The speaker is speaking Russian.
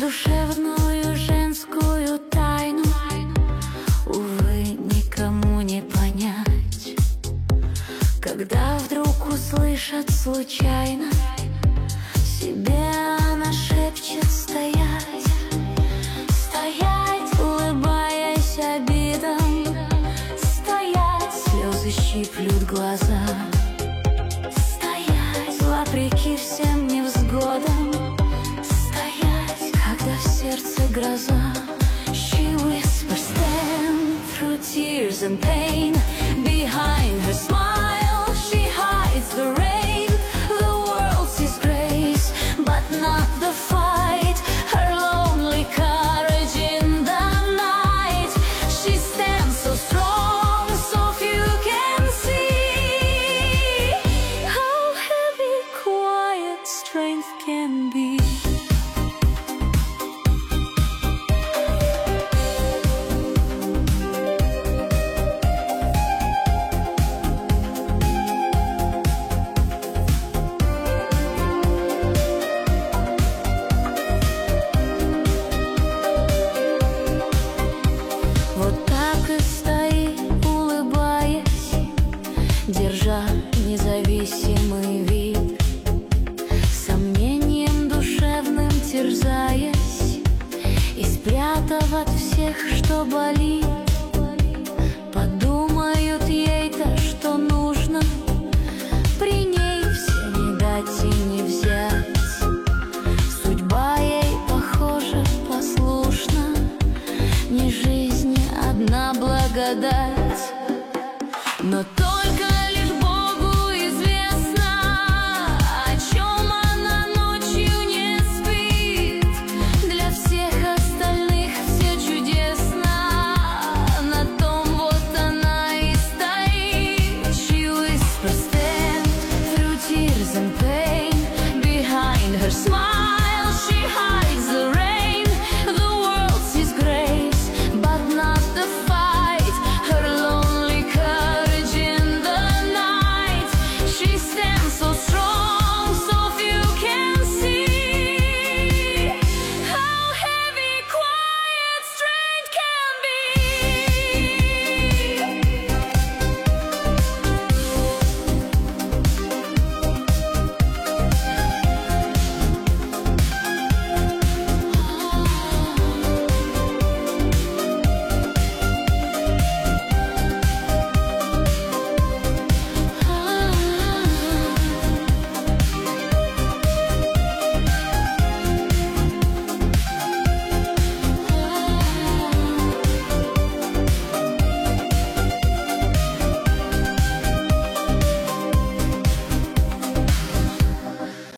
душевную женскую тайну, увы, никому не понять. Когда вдруг услышат случайно, себе она шепчет стоять, стоять, улыбаясь обидам, стоять, слезы щиплют глаза, стоять, вопреки всем невзгодам, стоять, когда в сердце гроза. She whispers, stand through tears and pain. Behind her smile, she hides the rain. The world sees grace, but not the fight. Her lonely courage in the night. She stands so strong, so few can see how heavy quiet strength can be. Держа независимый вид, сомнением душевным терзаясь и спрятав от всех, что болит, подумают ей-то, что нужно при ней все не дать и не взять. Судьба ей, похоже, послушна, не жизнь, одна благодать. Но только